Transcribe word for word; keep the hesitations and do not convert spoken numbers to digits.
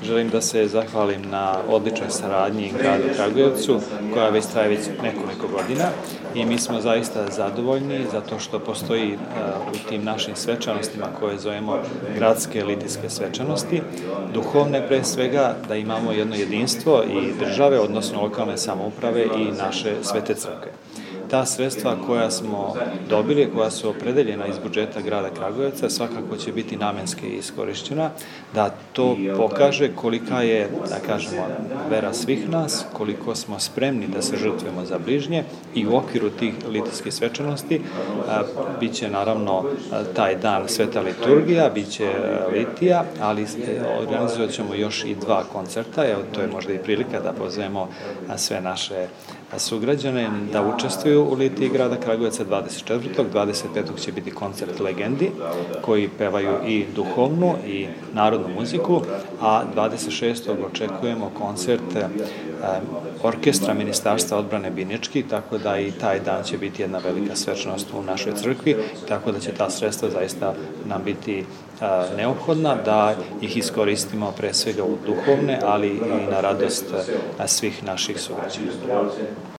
želim da se zahvalim na odličnoj saradnji gradu Kragujevcu, koja već traje već nekoliko godina i mi smo zaista zadovoljni zato što postoji u tim našim svečanostima koje zovemo gradske litijske svečanosti, duhovne pre svega, da imamo jedno jedinstvo i države, odnosno lokalne samouprave i naše svete crkve. Ta sredstva koja smo dobili, koja su opredeljena iz budžeta grada Kragujevca, svakako će biti namenski iskorišćena, da to pokaže kolika je, da kažemo, vera svih nas, koliko smo spremni da se žrtvujemo za bližnje i u okviru tih litijskih svečanosti bit će naravno taj dan sveta liturgija, bit će litija, ali organizovat ćemo još i dva koncerta, evo to je možda i prilika da pozovemo sve naše sugrađane da učestvuju u litiji grada Kragujevca dvadeset četvrtog dvadeset petog će biti koncert Legendi, koji pevaju i duhovnu i narodnu muziku, a dvadeset šestog očekujemo koncert orkestra Ministarstva odbrane Binički, tako da i taj dan će biti jedna velika svečanost u našoj crkvi, tako da će ta sredstva zaista nam biti neophodna, da ih iskoristimo pre svega u duhovne, ali i na radost svih naših sugrađana.